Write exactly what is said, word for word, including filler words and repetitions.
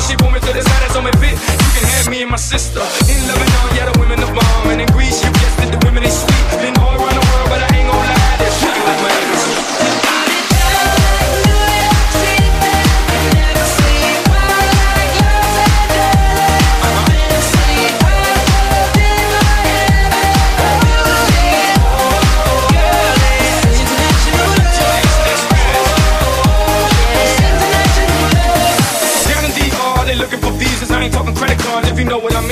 She pulled me to the side and told me, "Fit, you can have me and my sister." In Lebanon, yeah, the women are bomb, and in Greece, you guessed it, the women they sweet. Been all around the world, but I ain't gon' lie, they're shaking like Miami. If you know what I mean.